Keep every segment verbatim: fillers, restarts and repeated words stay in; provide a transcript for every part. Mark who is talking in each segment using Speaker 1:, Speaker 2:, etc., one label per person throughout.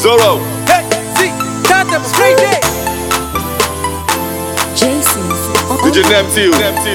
Speaker 1: Zoro.
Speaker 2: Hey, see, time to Friday.
Speaker 3: Jason's
Speaker 1: D J Neptune.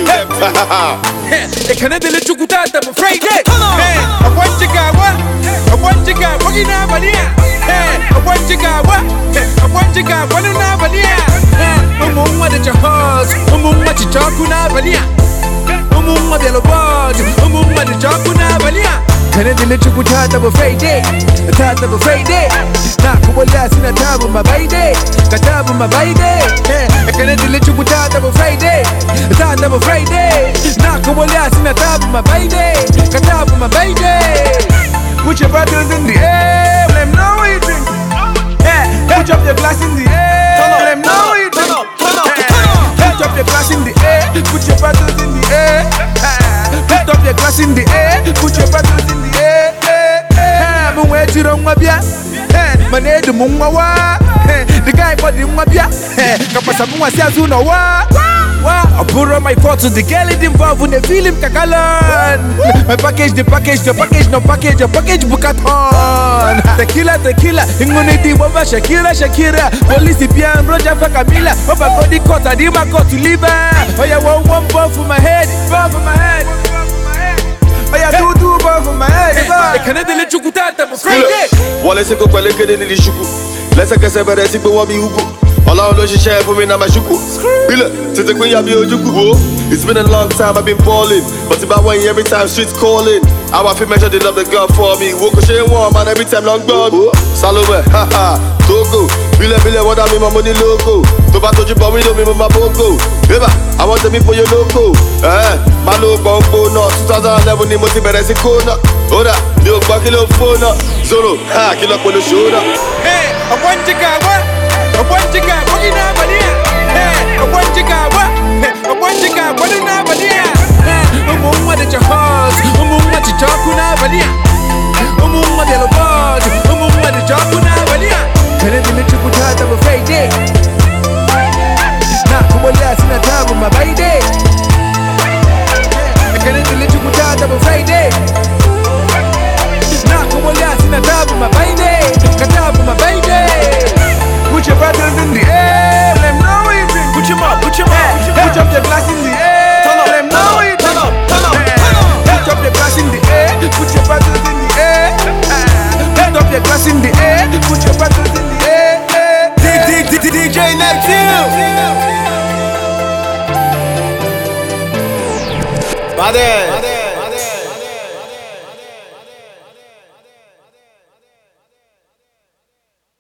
Speaker 2: They can't let you go out of Friday. Hey, I want you got what? I want you got what you know, Hey, I want you got what? I want you got what you know, Hey, I'm on what your horse. I'm on what you talk about, I'm on what your board. I'm on what you talk about. Can I let you go out of Friday? A tat of Friday. Now, come on, last in a tab of my baby. A tab of my baby. I can't let you go out of Friday. A tat of Friday. Now, come on, last in a tab of my baby. A tab of my baby. Put your brothers in the air. Let them know what you drink. Put up your glass in the air. Let them know what you drink. Put up your glass in the air. Put your brothers in the air. Put up your glass in the air. Put your brothers in the air. I'm waiting on my bia. My name is Mungwa. The guy for the Mwabia. Kapasamu Siazuna. I put on my photos, the girl is involved when they feel him kakalan. My package, the package, the package, no package, the package bukaton. Tequila, tequila, immunity, Baba Shakira, Shakira. Police, Pian, Roger, Camila. Papa, body cut, I did my cut to live. Oh, yeah, one, one ball for my head, ball for my head. Oh, yeah, two, two ball for my head. I can't let you go out of Friday.
Speaker 1: Wale se ko pele kede ni shuku. Lesa kese bere si pe wa bi ugu. All lo she share for me na my shuku. Bila, tete kwen ya bi ojuku. It's been a long time I've been balling, but about when every time streets calling. How I feel measure they love the girl for me. Woko she warm man every time long gone. Salome, haha, Togo. Bila bila what I mean my money loco. Toba toji but we don't mean my boko. Eba, I want to be for your loco. Eh, my loco go no. twenty eleven ni mo ti bẹ̀rẹ̀ sí kona. Oda, mi ò gbà kí ló phone up. Zoro, ha, kí ló polo shoulder.
Speaker 2: Hey, I want you got what? I want you got what you know, Hey, I want you got what? I want you got what you know, I'm on what your horse. I'm on what you talk about, I'm on what your board. I'm on what you talk about. Can I let you go out of Friday? Now, come on, last in a time with my baby. Can I let you go out of Friday? Now, come on, last in a time with my baby. Cut out with my baby. Put your brothers in the air. Let them know what you drink. Put your up, put your up. Put up your glass in the air. Let them know what you drink. Put up your glass in the air. Put your brothers in the air. Put up your glass in the air. Put your brothers in the air. D J Neptune.
Speaker 1: Bade.